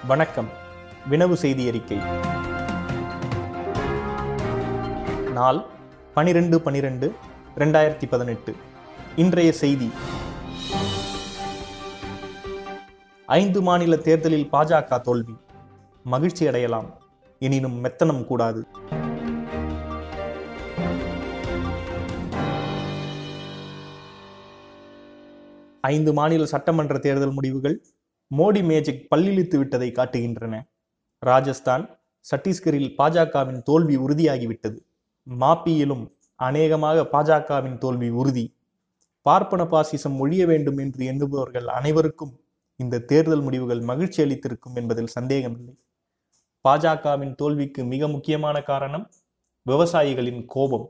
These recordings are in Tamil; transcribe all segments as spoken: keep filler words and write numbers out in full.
வணக்கம். வினவு செய்தி அறிக்கை. நாள் பனிரெண்டு பனிரெண்டு இரண்டாயிரத்தி பதினெட்டு. இன்றைய செய்தி. ஐந்து மாநில தேர்தலில் பாஜக தோல்வி, மகிழ்ச்சி அடையலாம், எனினும் மெத்தனம் கூடாது. ஐந்து மாநில சட்டமன்ற தேர்தல் முடிவுகள் மோடி மேஜிக் பல்லிழித்து விட்டதை காட்டுகின்றன. ராஜஸ்தான், சத்தீஸ்கரில் பாஜகவின் தோல்வி உறுதியாகிவிட்டது. மாப்பியிலும் அநேகமாக பாஜகவின் தோல்வி உறுதி. பார்ப்பன பாசிசம் ஒழிய வேண்டும் என்று எண்ணுபவர்கள் அனைவருக்கும் இந்த தேர்தல் முடிவுகள் மகிழ்ச்சி அளித்திருக்கும் என்பதில் சந்தேகமில்லை. பாஜகவின் தோல்விக்கு மிக முக்கியமான காரணம் விவசாயிகளின் கோபம்.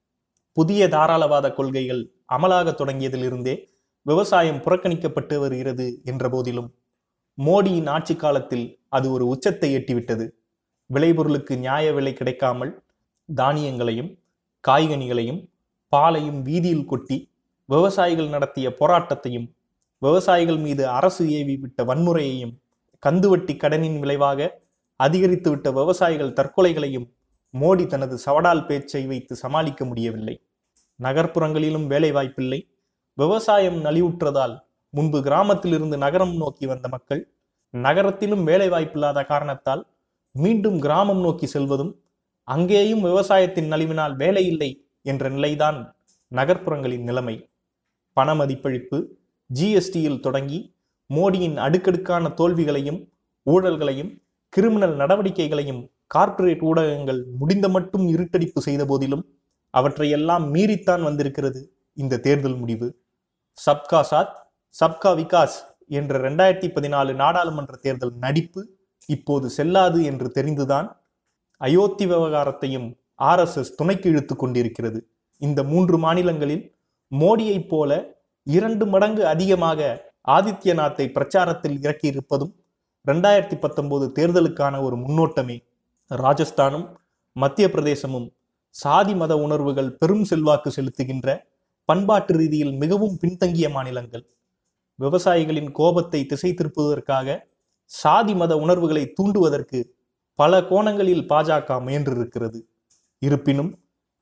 புதிய தாராளவாத கொள்கைகள் அமலாக தொடங்கியதிலிருந்தே விவசாயம் புறக்கணிக்கப்பட்டு வருகிறது என்ற போதிலும் மோடியின் ஆட்சி காலத்தில் அது ஒரு உச்சத்தை எட்டிவிட்டது. விளைபொருளுக்கு நியாய விலை கிடைக்காமல் தானியங்களையும் காய்கனிகளையும் பாலையும் வீதியில் கொட்டி விவசாயிகள் நடத்திய போராட்டத்தையும், விவசாயிகள் மீது அரசு ஏவி விட்ட வன்முறையையும், கந்துவட்டி கடனின் விளைவாக அதிகரித்துவிட்ட விவசாயிகள் தற்கொலைகளையும் மோடி தனது சவடால் பேச்சை வைத்து சமாளிக்க முடியவில்லை. நகர்ப்புறங்களிலும் வேலை வாய்ப்பில்லை. விவசாயம் நலிவுற்றதால் முன்பு கிராமத்திலிருந்து நகரம் நோக்கி வந்த மக்கள் நகரத்திலும் வேலை வாய்ப்பில்லாத காரணத்தால் மீண்டும் கிராமம் நோக்கி செல்வதும், அங்கேயும் விவசாயத்தின் நலிவினால் வேலை இல்லை என்ற நிலைதான் நகர்ப்புறங்களின் நிலைமை. பண மதிப்பளிப்பு, ஜிஎஸ்டியில் தொடங்கி மோடியின் அடுக்கடுக்கான தோல்விகளையும் ஊழல்களையும் கிரிமினல் நடவடிக்கைகளையும் கார்ப்பரேட் ஊடகங்கள் முடிந்த மட்டும் இருட்டடிப்பு செய்த போதிலும் அவற்றையெல்லாம் மீறித்தான் வந்திருக்கிறது இந்த தேர்தல் முடிவு. சப்கா சாத் சப்கா விகாஸ் என்ற இரண்டாயிரத்தி பதினாலு நாடாளுமன்ற தேர்தல் நடிப்பு இப்போது செல்லாது என்று தெரிந்துதான் அயோத்தி விவகாரத்தையும் ஆர் எஸ் எஸ் துணைக்கு இழுத்து கொண்டிருக்கிறது. இந்த மூன்று மாநிலங்களில் மோடியைப் போல இரண்டு மடங்கு அதிகமாக ஆதித்யநாத்தை பிரச்சாரத்தில் இறக்கியிருப்பதும் இரண்டாயிரத்தி பத்தொன்பது தேர்தலுக்கான ஒரு முன்னோட்டமே. ராஜஸ்தானும் மத்திய பிரதேசமும் சாதி மத உணர்வுகள் பெரும் செல்வாக்கு செலுத்துகின்ற, பண்பாட்டு ரீதியில் மிகவும் பின்தங்கிய மாநிலங்கள். விவசாயிகளின் கோபத்தை திசை திருப்புவதற்காக, சாதி மத உணர்வுகளை தூண்டுவதற்கு பல கோணங்களில் பாஜக முயன்றிருக்கிறது. இருப்பினும்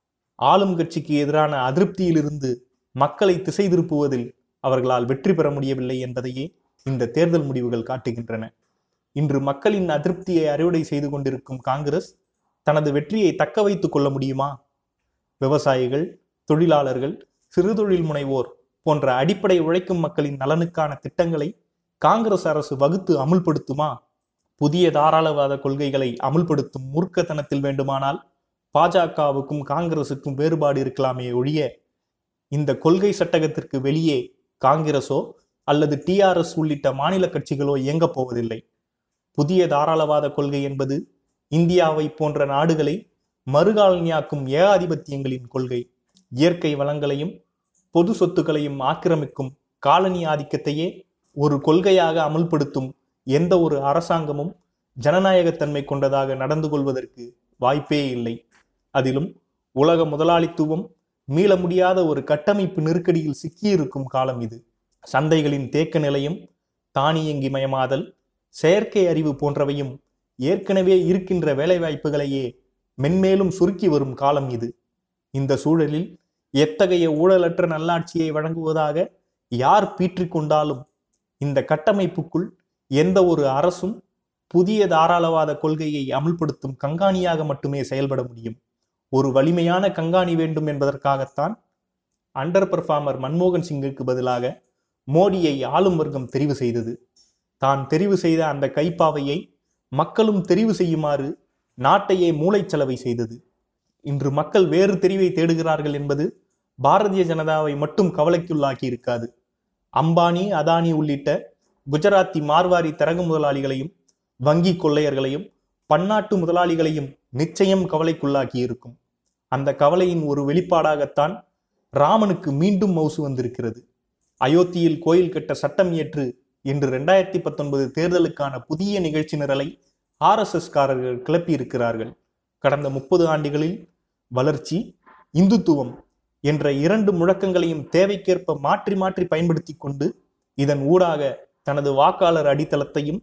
ஆளும் கட்சிக்கு எதிரான அதிருப்தியிலிருந்து மக்களை திசை திருப்புவதில் அவர்களால் வெற்றி பெற முடியவில்லை என்பதையே இந்த தேர்தல் முடிவுகள் காட்டுகின்றன. இன்று மக்களின் அதிருப்தியை அறுவடை செய்து கொண்டிருக்கும் காங்கிரஸ் தனது வெற்றியை தக்க வைத்துக் கொள்ள முடியுமா? விவசாயிகள், தொழிலாளர்கள், சிறு தொழில் முனைவோர் போன்ற அடிப்படை உழைக்கும் மக்களின் நலனுக்கான திட்டங்களை காங்கிரஸ் அரசு வகுத்து அமுல்படுத்துமா? புதிய தாராளவாத கொள்கைகளை அமுல்படுத்தும் மூர்க்கத்தனத்தில் வேண்டுமானால் பாஜகவுக்கும் காங்கிரசுக்கும் வேறுபாடு இருக்கலாமே ஒழிய, இந்த கொள்கை சட்டகத்திற்கு வெளியே காங்கிரஸோ அல்லது டி ஆர் எஸ் உள்ளிட்ட மாநில கட்சிகளோ இயங்கப் போவதில்லை. புதிய தாராளவாத கொள்கை என்பது இந்தியாவை போன்ற நாடுகளை மறுகாலனியாக்கும் ஏகாதிபத்தியங்களின் கொள்கை. இயற்கை வளங்களையும் பொது சொத்துக்களையும் ஆக்கிரமிக்கும் காலனி ஆதிக்கத்தையே ஒரு கொள்கையாக அமுல்படுத்தும் எந்த ஒரு அரசாங்கமும் ஜனநாயகத்தன்மை கொண்டதாக நடந்து கொள்வதற்கு வாய்ப்பே இல்லை. அதிலும் உலக முதலாளித்துவம் மீள முடியாத ஒரு கட்டமைப்பு நெருக்கடியில் சிக்கியிருக்கும் காலம் இது. சந்தைகளின் தேக்க நிலையும், தானியங்கி மயமாதல், செயற்கை அறிவு போன்றவையும் ஏற்கனவே இருக்கின்ற வேலைவாய்ப்புகளையே மென்மேலும் சுருக்கி வரும் காலம் இது. இந்த சூழலில் எத்தகைய ஊழலற்ற நல்லாட்சியை வழங்குவதாக யார் பீற்றிக் கொண்டாலும் இந்த கட்டமைப்புக்குள் எந்த ஒரு அரசும் புதிய தாராளவாத கொள்கையை அமுல்படுத்தும் கண்காணியாக மட்டுமே செயல்பட முடியும். ஒரு வலிமையான கண்காணி வேண்டும் என்பதற்காகத்தான் அண்டர் பெர்ஃபார்மர் மன்மோகன் சிங்குக்கு பதிலாக மோடியை ஆளும் வர்க்கம் தெரிவு செய்தது. தான் தெரிவு செய்த அந்த கைப்பாவையை மக்களும் தெரிவு செய்யுமாறு நாட்டையே மூளைச்சலவை செய்தது. இன்று மக்கள் வேறு தெரிவை தேடுகிறார்கள் என்பது பாரதிய ஜனதாவை மட்டும் கவலைக்குள்ளாக்கி இருக்காது. அம்பானி, அதானி உள்ளிட்ட குஜராத்தி மார்வாரி தரகு முதலாளிகளையும், வங்கி கொள்ளையர்களையும், பன்னாட்டு முதலாளிகளையும் நிச்சயம் கவலைக்குள்ளாக்கி இருக்கும். அந்த கவலையின் ஒரு வெளிப்பாடாகத்தான் ராமனுக்கு மீண்டும் மவுசு வந்திருக்கிறது. அயோத்தியில் கோயில் கட்ட சட்டம் இயற்று என்று இரண்டாயிரத்தி பத்தொன்பது தேர்தலுக்கான புதிய நிகழ்ச்சி நிரலை ஆர் எஸ் எஸ் காரர்கள் கிளப்பி இருக்கிறார்கள். கடந்த முப்பது ஆண்டுகளில் வளர்ச்சி, இந்துத்துவம் என்ற இரண்டு முழக்கங்களையும் தேவைக்கேற்ப மாற்றி மாற்றி பயன்படுத்தி கொண்டு இதன் ஊடாக தனது வாக்காளர் அடித்தளத்தையும்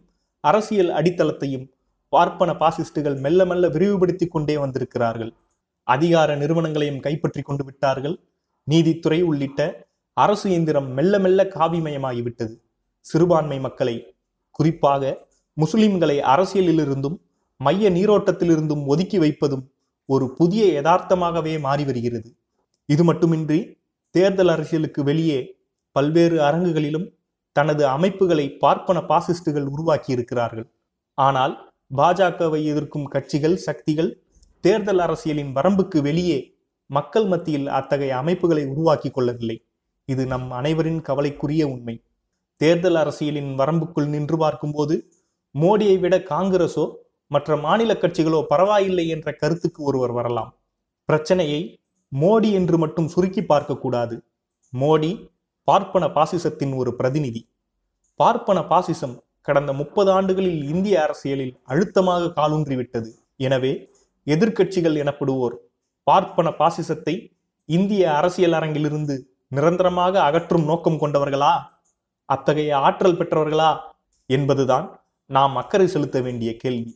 அரசியல் அடித்தளத்தையும் பார்ப்பன பாசிஸ்டுகள் மெல்ல மெல்ல விரிவுபடுத்திக் கொண்டே வந்திருக்கிறார்கள். அதிகார நிறுவனங்களையும் கைப்பற்றி கொண்டு விட்டார்கள். நீதித்துறை உள்ளிட்ட அரசு இயந்திரம் மெல்ல மெல்ல காவிமயமாகிவிட்டது. சிறுபான்மை மக்களை, குறிப்பாக முஸ்லிம்களை அரசியலிலிருந்தும் மைய நீரோட்டத்திலிருந்தும் ஒதுக்கி வைப்பதும் ஒரு புதிய யதார்த்தமாகவே மாறி வருகிறது. இது மட்டுமின்றி தேர்தல் அரசியலுக்கு வெளியே பல்வேறு அரங்குகளிலும் தனது அமைப்புகளை பார்ப்பன பாசிஸ்டுகள் உருவாக்கி இருக்கிறார்கள். ஆனால் பாஜகவை எதிர்க்கும் கட்சிகள், சக்திகள் தேர்தல் அரசியலின் வரம்புக்கு வெளியே மக்கள் மத்தியில் அத்தகைய அமைப்புகளை உருவாக்கி கொள்ளவில்லை. இது நம் அனைவரின் கவலைக்குரிய உண்மை. தேர்தல் அரசியலின் வரம்புக்குள் நின்று பார்க்கும்போது மோடியை விட காங்கிரஸோ மற்ற மாநில கட்சிகளோ பரவாயில்லை என்ற கருத்துக்கு ஒருவர் வரலாம். பிரச்சனையை மோடி என்று மட்டும் சுருக்கி பார்க்கக்கூடாது. மோடி பார்ப்பன பாசிசத்தின் ஒரு பிரதிநிதி. பார்ப்பன பாசிசம் கடந்த முப்பது ஆண்டுகளில் இந்திய அரசியலில் அழுத்தமாக காலூன்றிவிட்டது. எனவே எதிர்க்கட்சிகள் எனப்படுவோர் பார்ப்பன பாசிசத்தை இந்திய அரசியல் அரங்கிலிருந்து நிரந்தரமாக அகற்றும் நோக்கம் கொண்டவர்களா, அத்தகைய ஆற்றல் பெற்றவர்களா என்பதுதான் நாம் அக்கறை செலுத்த வேண்டிய கேள்வி.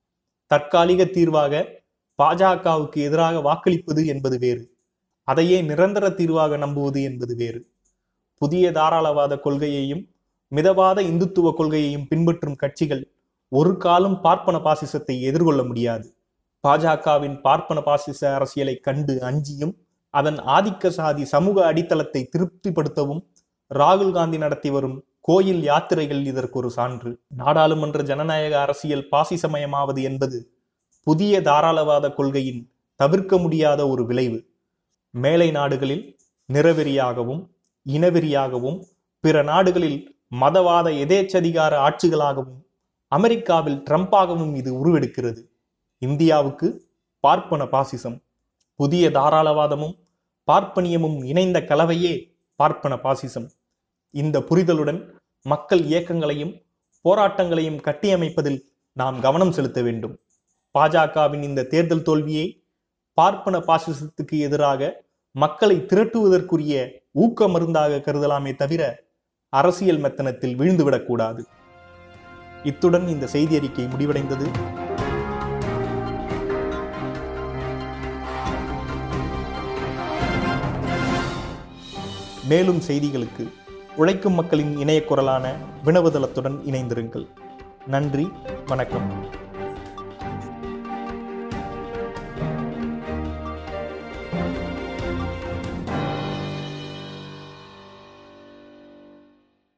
தற்காலிக தீர்வாக பாஜகவுக்கு எதிராக வாக்களிப்பது என்பது வேறு, அதையே நிரந்தர தீர்வாக நம்புவது என்பது வேறு. புதிய தாராளவாத கொள்கையையும் மிதவாத இந்துத்துவ கொள்கையையும் பின்பற்றும் கட்சிகள் ஒரு காலம் பார்ப்பன பாசிசத்தை எதிர்கொள்ள முடியாது. பாஜகவின் பார்ப்பன பாசிச அரசியலை கண்டு அஞ்சியும் அதன் ஆதிக்க சாதி சமூக அடித்தளத்தை திருப்திப்படுத்தவும் ராகுல் காந்தி நடத்தி வரும் கோயில் யாத்திரைகள் இதற்கு ஒரு சான்று. நாடாளுமன்ற ஜனநாயக அரசியல் பாசிசமயமாவது என்பது புதிய தாராளவாத கொள்கையின் தவிர்க்க முடியாத ஒரு விளைவு. மேலை நாடுகளில் நிறவெறியாகவும் இனவெறியாகவும், பிற நாடுகளில் மதவாத எதேச்சதிகார ஆட்சிகளாகவும், அமெரிக்காவில் ட்ரம்பாகவும் இது உருவெடுக்கிறது. இந்தியாவுக்கு பார்ப்பன பாசிசம், புதிய தாராளவாதமும் பார்ப்பனியமும் இணைந்த கலவையே பார்ப்பன பாசிசம். இந்த புரிதலுடன் மக்கள் இயக்கங்களையும் போராட்டங்களையும் கட்டியமைப்பதில் நாம் கவனம் செலுத்த வேண்டும். பாஜகவின் இந்த தேர்தல் தோல்வியை பார்ப்பன பாசிசத்துக்கு எதிராக மக்களை திரட்டுவதற்குரிய ஊக்க மருந்தாக கருதலாமே தவிர அரசியல் மெத்தனத்தில் வீழ்ந்துவிடக்கூடாது. இத்துடன் இந்த செய்தி அறிக்கை முடிவடைந்தது. மேலும் செய்திகளுக்கு உழைக்கும் மக்களின் இணைய குரலான வினவுதளத்துடன் இணைந்திருங்கள். நன்றி, வணக்கம்.